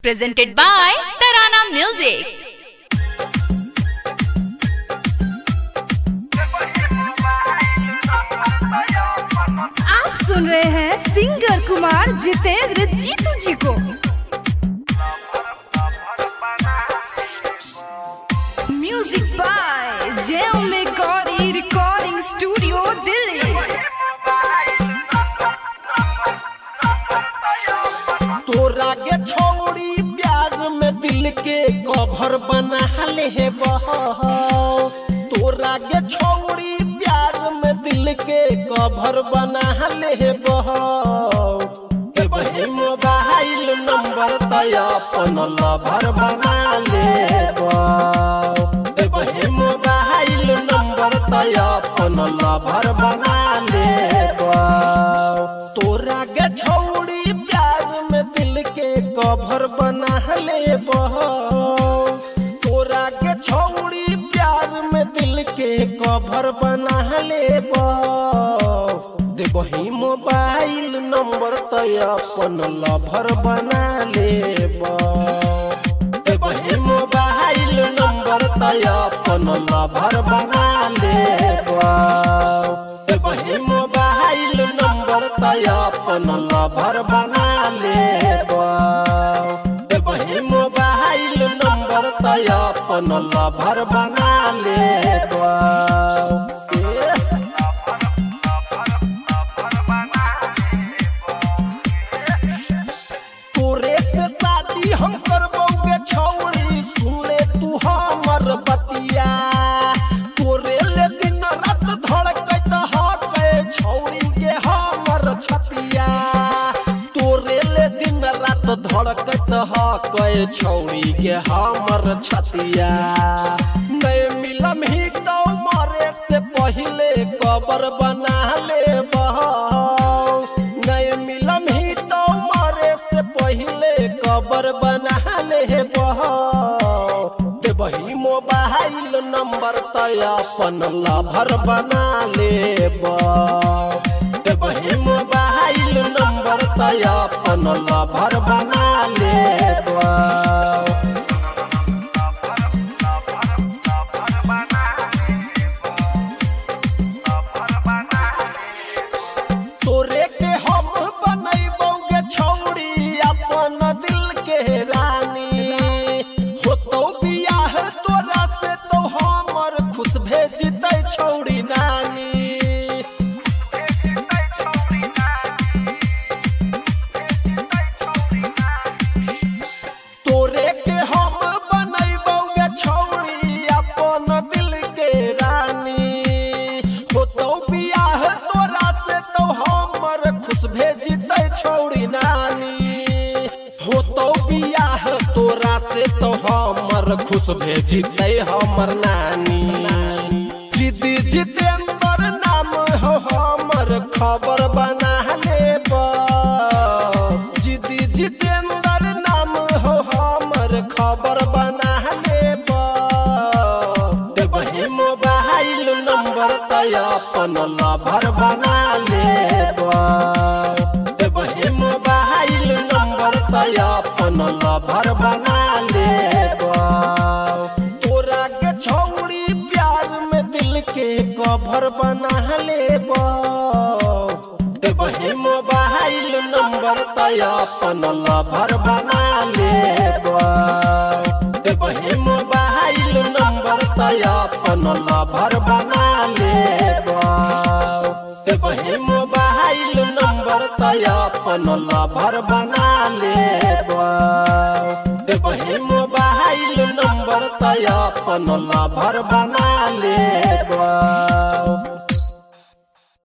Presented by Tarana Music. आप सुन रहे हैं सिंगर कुमार जितेंद्र जीतू जी को। म्यूजिक बाय जेम मेकॉरी रिकॉर्डिंग स्टूडियो दिल्ली। तोरा के छोड़ी प्यार में दिल के कवर बना ले बहाओ। तोरा के छोड़ी प्यार में दिल के कवर बना ले बहाओ। के बही मोबाइल नंबर तय अपन लवर बना ले बहाओ। के बही मोबाइल नंबर तय अपन लवर बना ले बहाओ। तोरा के छोड़ी प्यार में दिल के कवर बना ले बहाओ। तोरा के छोड़ी प्यार में दिल के कवर बना ले बहाओ। देबही मोबाइल नंबर तय अपन लवर बना ले बहाओ। देबही मोबाइल नंबर तय अपन लवर बना ले बहाओ। देबही मोबाइल नंबर तय अपन लवर बना ले बहाओ। देबही मोबाइल नंबर तय अपन लवर बना ले बहाओ। तोरे से शादी हम करबोगे छौड़ी, सुने तू हमर बतिया। तोरे ले दिन रात धड़कत हके छौड़ी के हमर छतिया। तोरे ले दिन रात धड़कत हके छौड़ी के हमर छतिया। नहीं मिलम ही तो मरे से पहले कबर बना ले बहाओ। नहीं मिलम ही तो मरे से पहले कबर बना ले बहाओ। देबही मोबाइल नंबर तय अपन लवर बना ले बहाओ। देबही मोबाइल नंबर तय अपन लवर बना ले बहाओ। तोरे के हम बनैबोगे छौड़ी अपन दिल के रानी। होतो बियाह तोरा से तो हमर खुश भेजतै छौड़ी नानी। तोरे के हम बनैबोगे छौड़ी अपन दिल के रानी। होतो बियाह तोरा से तो हमर खुश भेजतै छौड़ी नानी। होतो बियाह तोरा से तो हमर खुश भेजतै हमर नानी। जिदी जितेंद्र नाम हो हमर खबर बना ले बहाओ। जिदी जितेंद्र नाम हो हमर खबर बना ले बहाओ। देबही मोबाइल नंबर तय अपन लवर बना ले बहाओ। देबही मोबाइल नंबर तय अपन लवर बना ले बहाओ। तोरा के छौड़ी प्यार में दिल के कवर बना ले बहाओ। देबही मोबाइल नंबर तय अपन लवर बना ले बहाओ। देबही मोबाइल नंबर तय अपन लवर बना ले बहाओ। देबही मोबाइल नंबर तय अपन लवर बना ले बहाओ। देबही मोबाइल नंबर तय अपन लवर बना ले बहाओ।